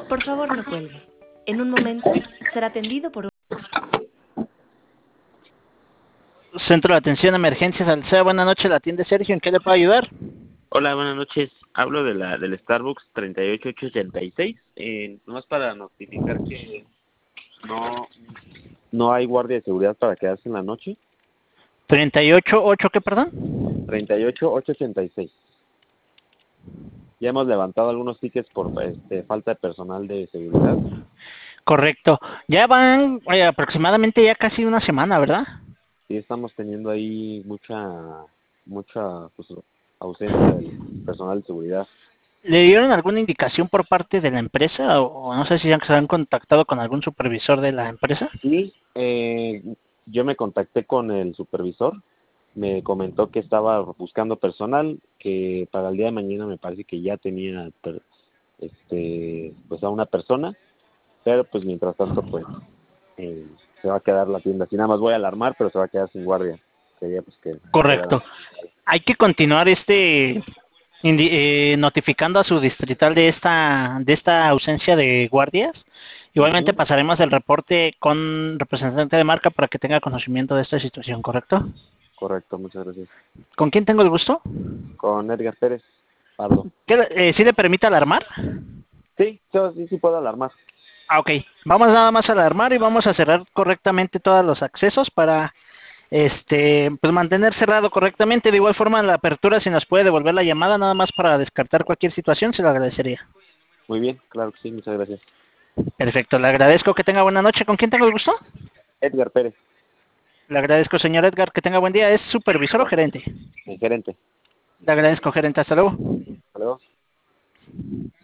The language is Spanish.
Por favor, no cuelgue. En un momento será atendido por un... Centro de Atención a Emergencias Alsea, buenas noches, la atiende Sergio, ¿en qué le puedo ayudar? Hola, buenas noches. Hablo del Starbucks 38886. Nomás para notificar que no no hay guardia de seguridad para quedarse en la noche. 38, ¿qué, perdón? 38886. Ya hemos levantado algunos tickets por falta de personal de seguridad. Correcto. Ya van aproximadamente ya casi una semana, ¿verdad? Sí, estamos teniendo ahí mucha pues, ausencia del personal de seguridad. ¿Le dieron alguna indicación por parte de la empresa o no sé si se han contactado con algún supervisor de la empresa? Sí, yo me contacté con el supervisor, me comentó que estaba buscando personal, que para el día de mañana me parece que ya tenía pues a una persona, pero pues mientras tanto pues se va a quedar la tienda, así nada más voy a alarmar, pero se va a quedar sin guardia. Sería pues que Correcto. Hay que continuar notificando a su distrital de esta ausencia de guardias. Igualmente Ujú. pasaremos el reporte con representante de marca para que tenga conocimiento de esta situación, ¿correcto? Correcto, muchas gracias. ¿Con quién tengo el gusto? Con Edgar Pérez Pardo. ¿Sí le permite alarmar? Sí, yo sí puedo alarmar. Ah, ok. Vamos nada más a alarmar y vamos a cerrar correctamente todos los accesos para pues mantener cerrado correctamente. De igual forma, la apertura, si nos puede devolver la llamada, nada más para descartar cualquier situación, se lo agradecería. Muy bien, claro que sí, muchas gracias. Perfecto, le agradezco, que tenga buena noche. ¿Con quién tengo el gusto? Edgar Pérez, Le agradezco, señor Edgar, que tenga buen día. ¿Es supervisor o igual, gerente? mi gerente. Le agradezco, gerente. Hasta luego. Hasta luego.